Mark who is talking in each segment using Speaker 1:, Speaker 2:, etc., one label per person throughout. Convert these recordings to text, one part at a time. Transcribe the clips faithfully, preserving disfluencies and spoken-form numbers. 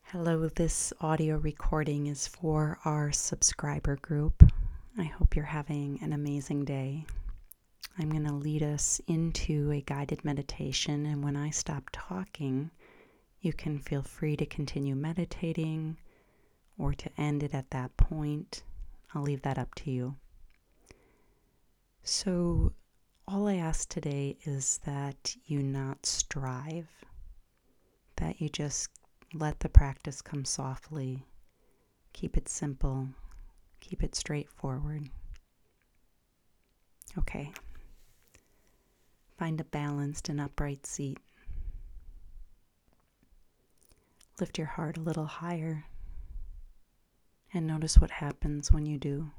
Speaker 1: Hello, this audio recording is for our subscriber group. I hope you're having an amazing day. I'm going to lead us into a guided meditation, and when I stop talking, you can feel free to continue meditating or to end it at that point. I'll leave that up to you. So, all I ask today is that you not strive, that you just let the practice come softly. Keep it simple. Keep it straightforward. Okay. Find a balanced and upright seat. Lift your heart a little higher and notice what happens when you do.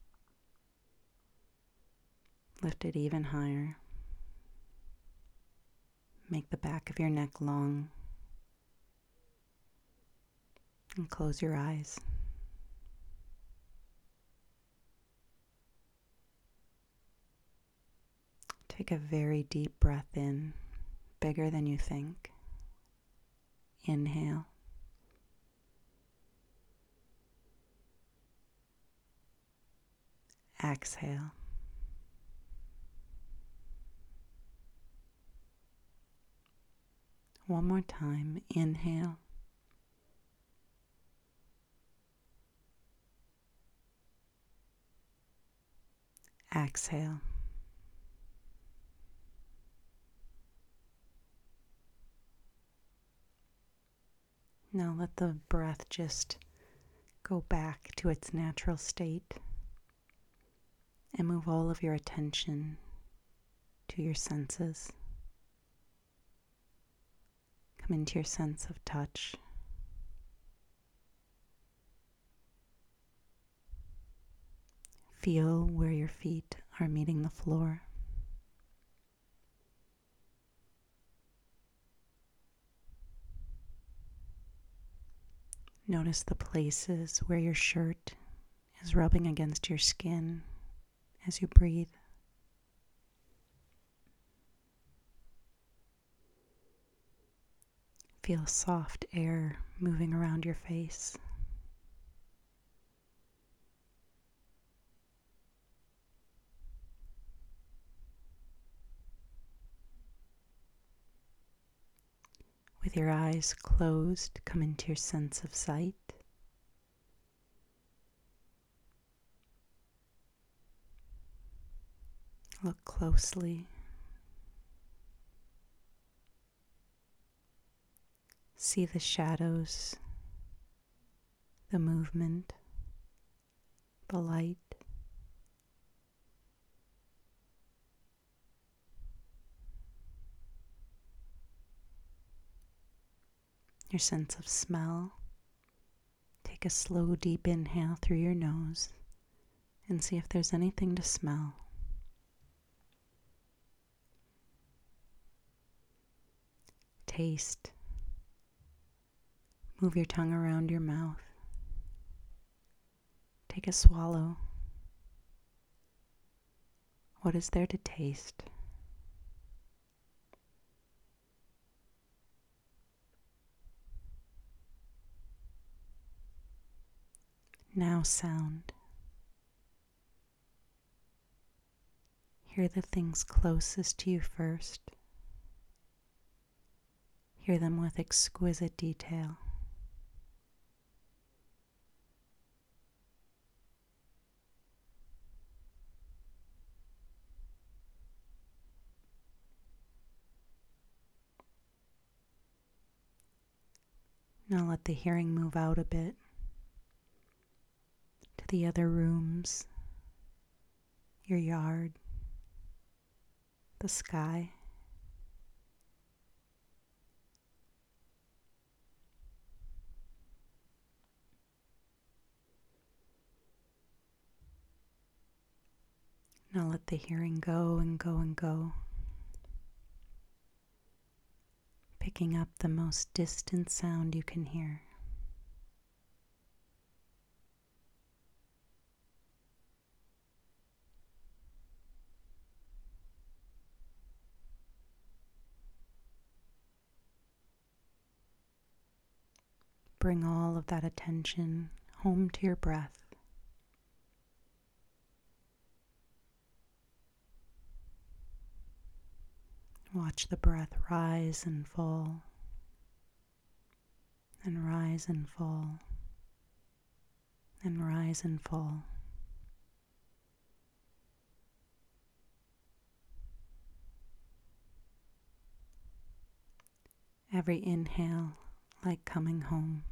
Speaker 1: Lift it even higher. Make the back of your neck long and close your eyes. Take a very deep breath in, bigger than you think. Inhale. Exhale. One more time. Inhale. Exhale. Now let the breath just go back to its natural state and move all of your attention to your senses. Come into your sense of touch. Feel where your feet are meeting the floor. Notice the places where your shirt is rubbing against your skin as you breathe. Feel soft air moving around your face. With your eyes closed, come into your sense of sight. Look closely. See the shadows, the movement, the light. Your sense of smell. Take a slow, deep inhale through your nose and see if there's anything to smell. Taste. Move your tongue around your mouth. Take a swallow. What is there to taste? Now sound. Hear the things closest to you first. Hear them with exquisite detail. Now let the hearing move out a bit to the other rooms, your yard, the sky. Now let the hearing go and go and go, picking up the most distant sound you can hear. bring all of that attention home to your breath. Watch the breath rise and fall, and rise and fall, and rise and fall. Every inhale like coming home.